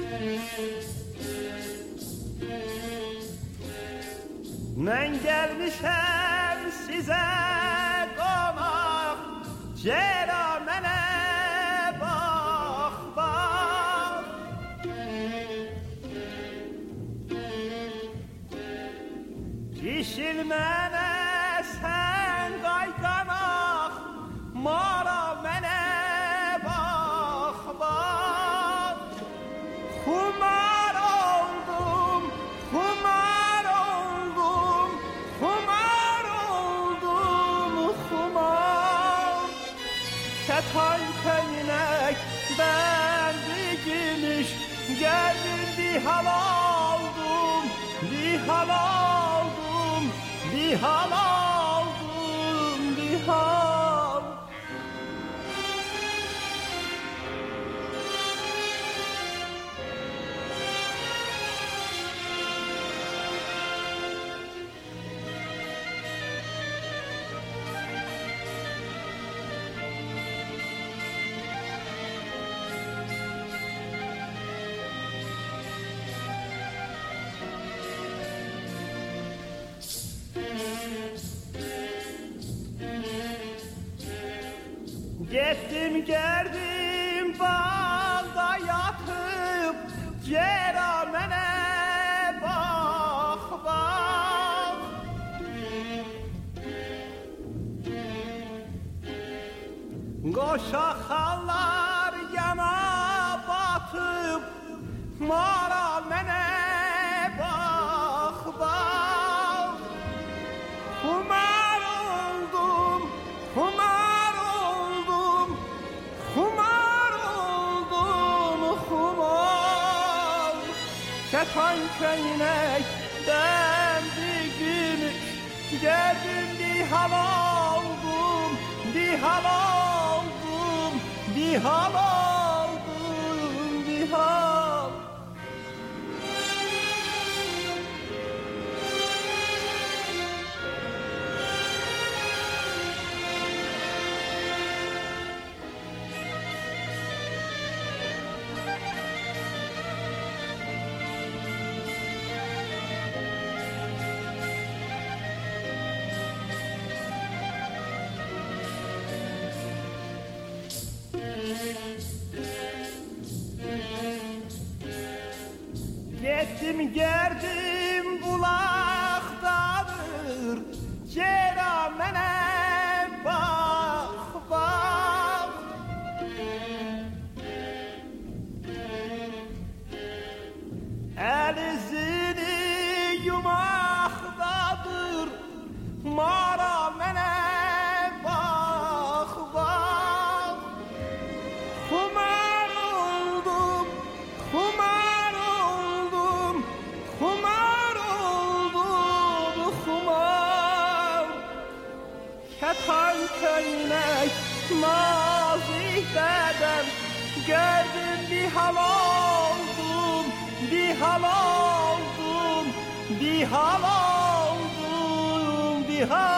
Ben gelmişem size konak, ceramene bak bak. Kişilmene sen kaykanak, maramene bak bak. Kumar oldum, kumar oldum, kumar oldum, kumar. Keten köynek ben bir gümüş, geldim bir hal aldım, bir hal aldım, bir hal aldım, bir hal. Gittim geldim bağda yatıp, ceramene bak bak. Koşakallar yana batıp, maramene bak bak. Kumar oldum, kumar oldum, kumar oldum, kumar. Keten köynekten bir gümüş, geldim bir hal aldım, bir hal aldım, bir hal aldım, bir hal. Gittim geldim bulaktadır, ceramene bak bak. El izini yumaktadır, maramene bak bak. Kumar oldum, kumar oldum, kumar oldum, kumar. Keten köynek mazideden, gördüm bir hal oldum, bir hal oldum, bir hal oldum, bir hal.